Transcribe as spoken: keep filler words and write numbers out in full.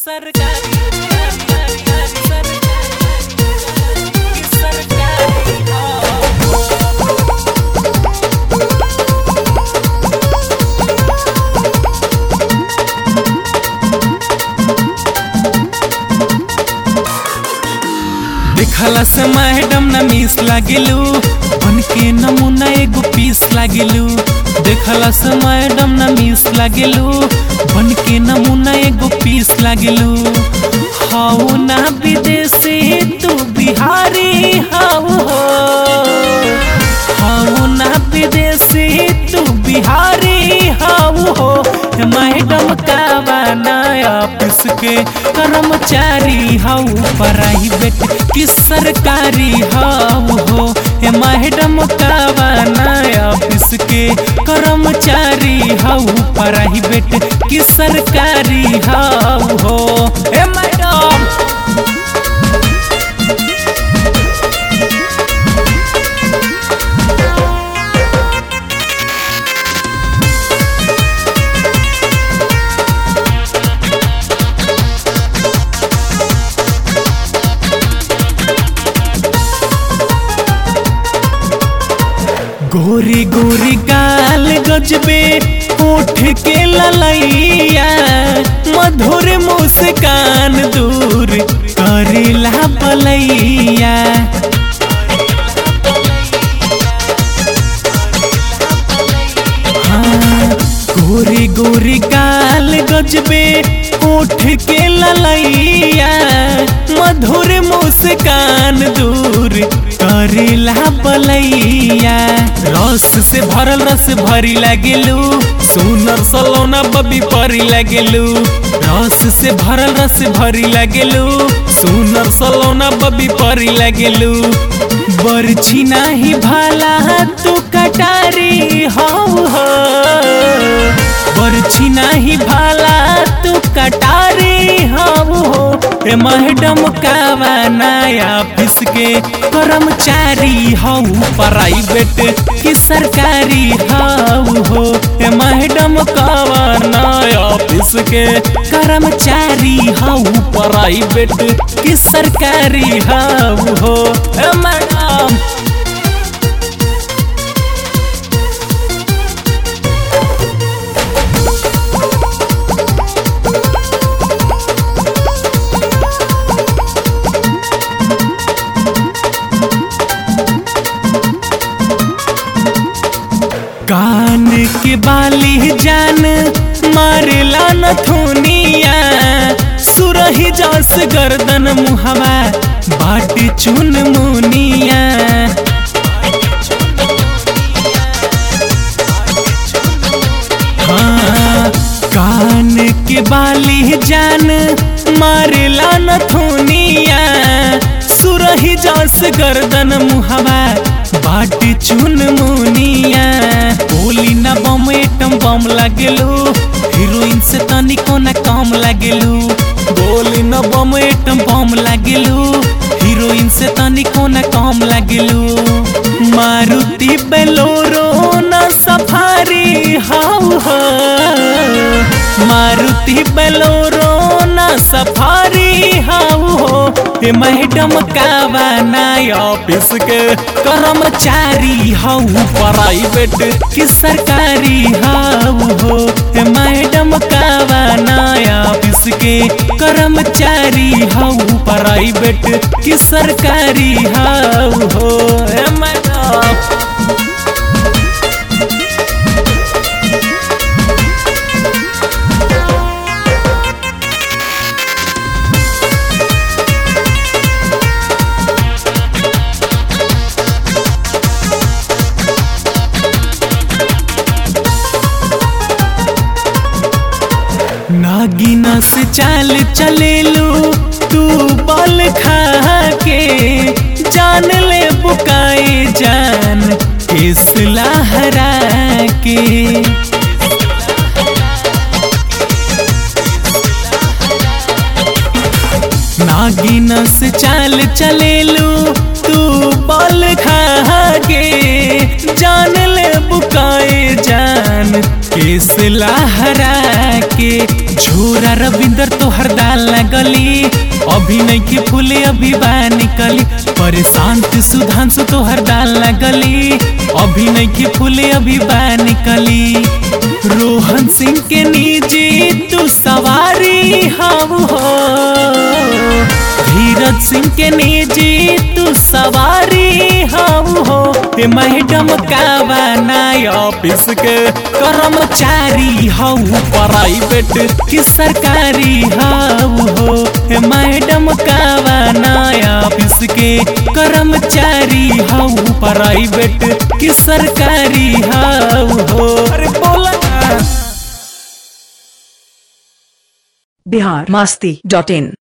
देखला से मैडम ना मिस लागिलू बन के नमूना एगो पीस लागिलू। देखला से मैडम ना मिस लागिलू बन के नमूना एगो पीस लागिलू। हाउ ना विदेशी तू बिहारी हाउ हो, हाउ ना विदेशी तू बिहारी हाउ हो। मैडम का बनाया ऑफिस के कर्मचारी हाउ प्राइवेट कि सरकारी हाउ हो। मैडम का बनाया ऑफिस के कर्मचारी हाउ प्राइवेट कि सरकारी हाउ हो। ए मैडम गोरी गोरी गाल गजबे होठ के ललैया, मधुर मुस्कान दूर करेला बलैया। हाँ गोरी गोरी गाल गजबे होठ के ललैया, मधुर मुस्कान दूर करेला बलैया। रस से भरल रस भरी लागेलू, सुनर सलोना बबी परी लागेलू। रस से भरल रस भरी लागेलू, सुनर सलोना बबी परी लागेलू। बरछी नाही भाला तू कटारी हाउ हो, बरछी नाही भाला तू कटारी हाउ हो। मैडम का बनाया ऑफिस के कर्मचारी हाउ प्राइवेट कि सरकारी हाउ हो। मैडम का बनाया ऑफिस के कर्मचारी हाउ प्राइवेट कि सरकारी हाउ हो। मैडम कान के बाली जान मारेला नथुनिया, सुरही जस गर्दन मुहवा बाट चुन मुनिया। हाँ कान के बाली जान मारेला नथुनिया, सुरही जस गर्दन मुहवा बाट चुन मुनिया। बोली ना बम एटम बम लागेलू, हीरोइन से तनिको ना कम लागेलू। बोली ना बम एटम बम लागेलू, हीरोइन से तनिको ना कम लागेलू। मारुति बेलोरो ना सफारी हाउ हो, मारुति बेलोरो ना सफारी हाउ हो। मैडम का बनाया ऑफिस के कर्मचारी हाउ प्राइवेट कि सरकारी हाउ हो। मैडम का बनाया ऑफिस के कर्मचारी हाउ प्राइवेट कि सरकारी हाउ हो। मैडम नागिना से चाल चलेलू तू बल खा के, जान ले बुकाए जान किस लहरा के। नागिना से चाल चलेलू तू बल खा के, जान ले बुकाए जान केस लहरा के झोरा रविंदर तोहर दाल लगली अभी नहीं की फूले अभी बाहर निकली परेशांत सुधांशु तोहर दाल लगली अभी नहीं की फूले अभी बाहर निकली रोहन सिंह के निजी तू सवारी हम हो धीरज सिंह के निजी तू सवारी हम हो ते मैडम का बनाय ऑफिस के कर्मचारी हऊ प्राइवेट की सरकारी हऊ हो हे मैडम का बनाय ऑफिस के कर्मचारी हऊ प्राइवेट की सरकारी हऊ हो अरे बोला बिहार मस्ती डॉट इन।